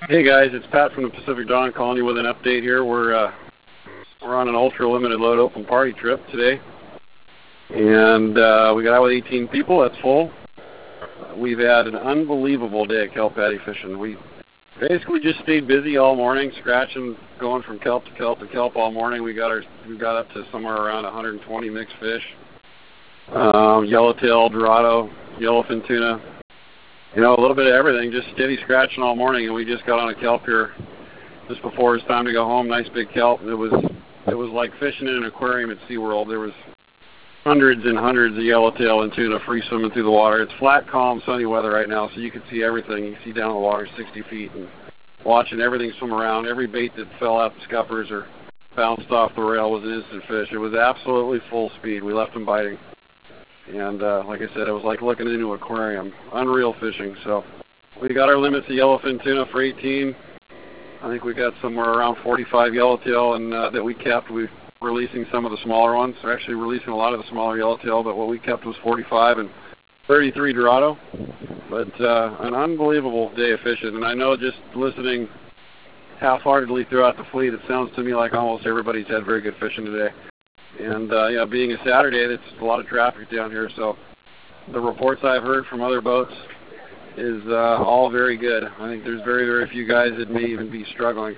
Hey guys, it's Pat from the Pacific Dawn calling you with an update here. We're on an ultra limited load open party trip today, and we got out with 18 people. That's full. We've had an unbelievable day of kelp patty fishing. We basically just stayed busy all morning, scratching, going from kelp to kelp to kelp all morning. We got up to somewhere around 120 mixed fish, yellowtail, dorado, yellowfin tuna. You know, a little bit of everything, just steady scratching all morning, and we just got on a kelp here just before it was time to go home. Nice big kelp. It was like fishing in an aquarium at SeaWorld. There was hundreds and hundreds of yellowtail and tuna free swimming through the water. It's flat, calm, sunny weather right now, so you can see everything. You can see down the water 60 feet and watching everything swim around. Every bait that fell out the scuppers or bounced off the rail was an instant fish. It was absolutely full speed. We left them biting. And like I said, it was like looking into an aquarium. Unreal fishing. So we got our limits of yellowfin tuna for 18. I think we got somewhere around 45 yellowtail and that we kept. We're releasing some of the smaller ones. We're actually releasing a lot of the smaller yellowtail, but what we kept was 45 and 33 dorado. But an unbelievable day of fishing. And I know just listening half-heartedly throughout the fleet, it sounds to me like almost everybody's had very good fishing today. And yeah, being a Saturday, it's a lot of traffic down here, so the reports I've heard from other boats is all very good. I think there's very, very few guys that may even be struggling,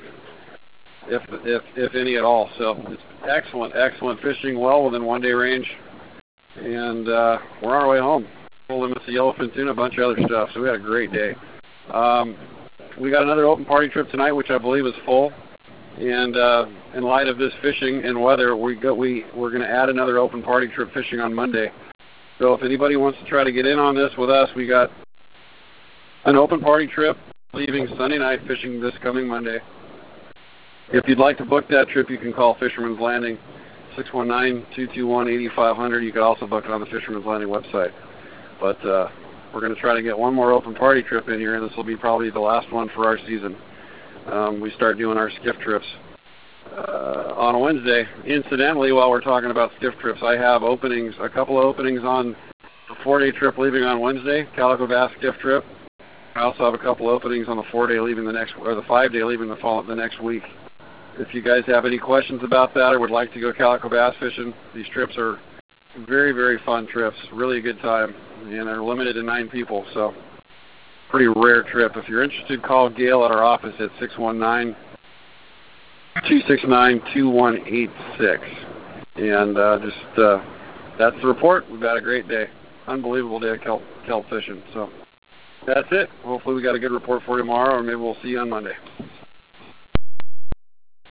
if any at all. So it's excellent fishing, well within one-day range, and we're on our way home. Full limits of yellowfin tuna, a bunch of other stuff, so we had a great day. We got another open party trip tonight, which I believe is full. And in light of this fishing and weather, we're going to add another open party trip fishing on Monday. So if anybody wants to try to get in on this with us, we got an open party trip leaving Sunday night, fishing this coming Monday. If you'd like to book that trip, you can call Fisherman's Landing, 619-221-8500. You can also book it on the Fisherman's Landing website. But we're going to try to get one more open party trip in here, and this will be probably the last one for our season. We start doing our skiff trips on a Wednesday. Incidentally, while we're talking about skiff trips, I have openings, a couple of openings on the 4-day trip leaving on Wednesday, Calico Bass skiff trip. I also have a couple of openings on the 4-day leaving the next, or the 5-day leaving the next week. If you guys have any questions about that or would like to go Calico Bass fishing, these trips are very, very fun trips, really a good time, and they're limited to 9 people, so pretty rare trip. If you're interested, call Gail at our office at 619-269-2186. And that's the report. We've had a great day. Unbelievable day of kelp fishing. So that's it. Hopefully we got a good report for you tomorrow, or maybe we'll see you on Monday.